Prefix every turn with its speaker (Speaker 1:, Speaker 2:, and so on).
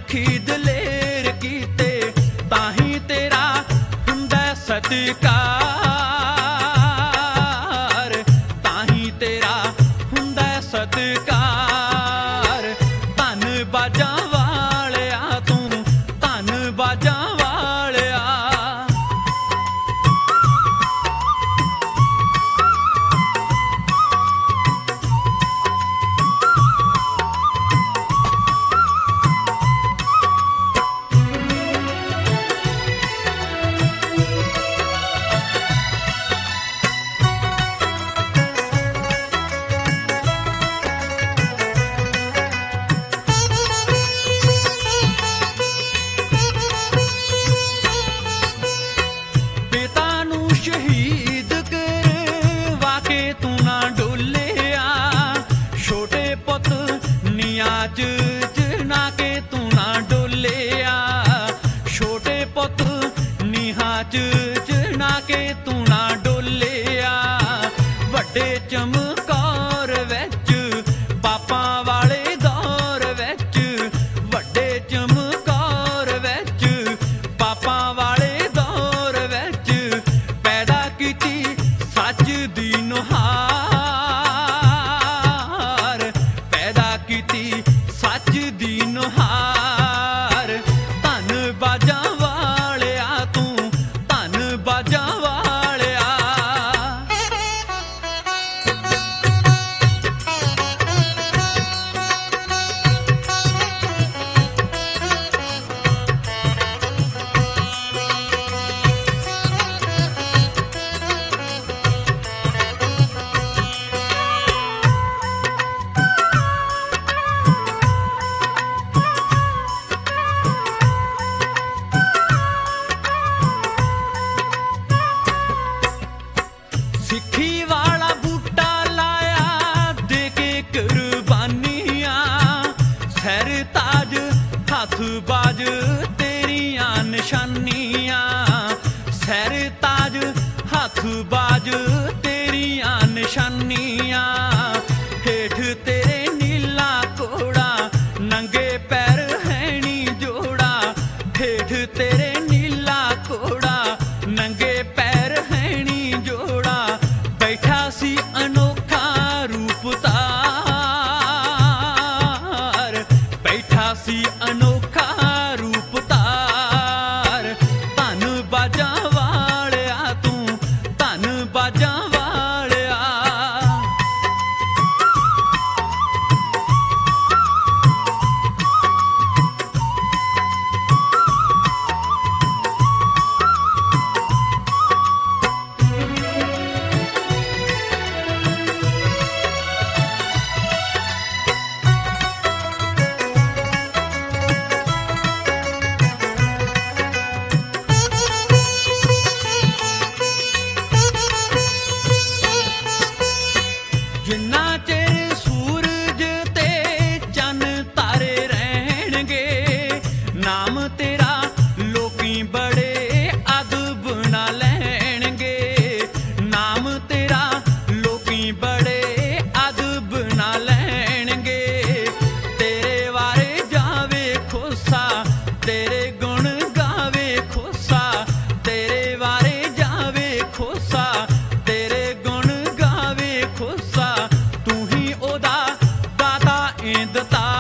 Speaker 1: ਸਿੱਖੀ ਦਲੇਰ ਕੀਤੇ ਤਾਂ ਹੀ ਤੇਰਾ ਹੁੰਦਾ ਸਤਿਕਾਰ, ਤਾਂ ਹੀ ਤੇਰਾ ਹੁੰਦਾ ਸਤਿਕਾਰ। ਧੰਨ ਬਾਜਾਂ ਵਾਲਿਆ ਤੂੰ, ਧੰਨ ਬਾਜਾਂ ਵਾਲਿਆ। ਸ਼ਹੀਦ ਕਰਵਾ ਕੇ ਤੂੰ ਨਾ ਡੋਲਿਆ, ਛੋਟੇ ਪੁੱਤ ਨੀਆਂ ਚ ਚਿਣਾ ਕੇ ਤੂੰ ਨਾ ਡੋਲਿਆ, ਛੋਟੇ ਪੁੱਤ ਨੀਹਾਂ ਚ ਚਿਣਾ ਕੇ ਤੂੰ ਨਾ ਡੋਲਿਆ। ਵੱਡੇ ਚਮਕੌਰ ਵਿੱਚ ਪਾਪਾਂ ਵਾਲੇ ਦੌਰ ਵਿੱਚ, ਵੱਡੇ ਚਮਕੌਰ ਵਿੱਚ ਪਾਪਾਂ ਵਾਲੇ ਦੌਰ ਵਿੱਚ ਸੱਚ ਦੀ ਨੁਹਾਰ, ਪੈਦਾ ਕੀਤੀ ਸੱਚ ਦੀ ਨੁਹਾਰ। ਧੰਨ ਬਾਜਾਂ ਵਾਲਿਆ ਤੂੰ, ਧੰਨ ਬਾਜਾਂ ਵਾਲਿਆ। ਸਿੱਖੀ ਵਾਲਾ ਬੂਟਾ ਲਾਇਆ ਦੇ ਕੇ ਕੁਰਬਾਨੀਆਂ, ਸਿਰ ਤਾਜ ਹੱਥ ਬਾਜ ਤੇਰੀਆਂ ਨਿਸ਼ਾਨੀਆਂ, ਸਿਰ ਤਾਜ ਹੱਥ ਬਾਜ ਤੇਰੀਆਂ ਨਿਸ਼ਾਨੀਆਂ। ਹੇਠ ਤੇਰੇ ਨੀਲਾ ਕੋੜਾ ਨੰਗੇ ਪੈਰ ਹੈਣੀ ਜੋੜਾ, ਹੇਠ ਤੇਰੇ ਨੀਲਾ ਕੋੜਾ ਨੰਗੇ ਪੈਰ ਹੈਣੀ ਜੋੜਾ। ਬੈਠਾ ਸੀ ਅਨੋਖਾ ਰੂਪ ਧਾਰ, ਬੈਠਾ ਸੀ ਅਨੋਖਾ ਰੂਪ ਧਾਰ। ਧੰਨ ਬਾਜਾਂ ਵਾਲਿਆ ਤੂੰ, ਧੰਨ ਬਾਜਾਂ ਵਾਲਿਆ। ਜਿੰਨਾ ਚਿਰ ਸੂਰਜ ਤੇ ਚੰਨ ਤਾਰੇ ਰਹਿਣਗੇ, ਨਾਮ ਤੇਰਾ ਲੋਕੀ ਬੜੇ ਅਦਬ ਨਾਲ ਲੈਣਗੇ, ਨਾਮ ਤੇਰਾ ਲੋਕੀ ਬੜੇ ਅਦਬ ਨਾਲ ਲੈਣਗੇ। ਤੇਰੇ ਵਾਰੇ ਜਾਵੇ ਖੋਸਾ, ਤੇਰੇ ਗੁਣ ਗਾਵੇ ਖੋਸਾ, ਤੇਰੇ ਵਾਰੇ ਜਾਵੇ ਖੋਸਾ, ਤੇਰੇ ਗੁਣ ਗਾਵੇ ਖੋਸਾ। ਤੂੰ ਹੀ ਉਹਦਾ ਦਾਤਾ ਏ ਦਤਾ